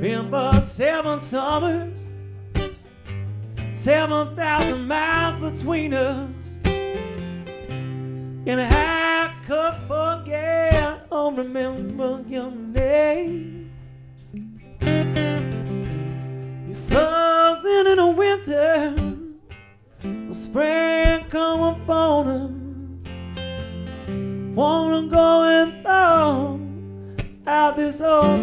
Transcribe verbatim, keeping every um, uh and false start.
Remember seven summers, seven thousand miles between us, and I could forget or remember your name. You frozen in the winter, the spring come upon us. Wanna go and throw out this old